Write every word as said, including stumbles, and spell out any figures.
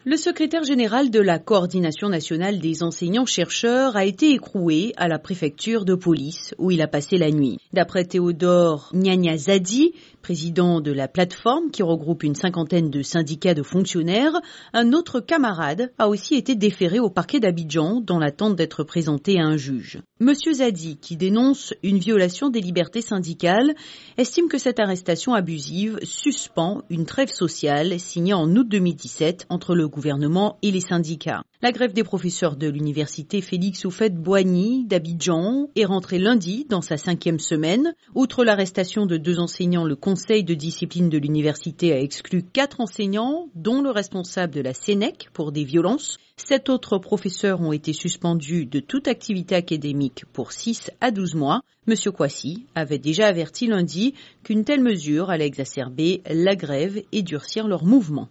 Le secrétaire général de la Coordination nationale des enseignants-chercheurs a été écroué à la préfecture de police où il a passé la nuit. D'après Théodore Niagnazadi, président de la plateforme qui regroupe une cinquantaine de syndicats de fonctionnaires, un autre camarade a aussi été déféré au parquet d'Abidjan dans l'attente d'être présenté à un juge. Monsieur Zadi, qui dénonce une violation des libertés syndicales, estime que cette arrestation abusive suspend une trêve sociale signée en août deux mille dix-sept entre le gouvernement et les syndicats. La grève des professeurs de l'université Félix Houphouët-Boigny d'Abidjan est rentrée lundi dans sa cinquième semaine. Outre l'arrestation de deux enseignants, le conseil de discipline de l'université a exclu quatre enseignants, dont le responsable de la Sénèc pour des violences. Sept autres professeurs ont été suspendus de toute activité académique pour six à douze mois. Monsieur Kouassi avait déjà averti lundi qu'une telle mesure allait exacerber la grève et durcir leur mouvement.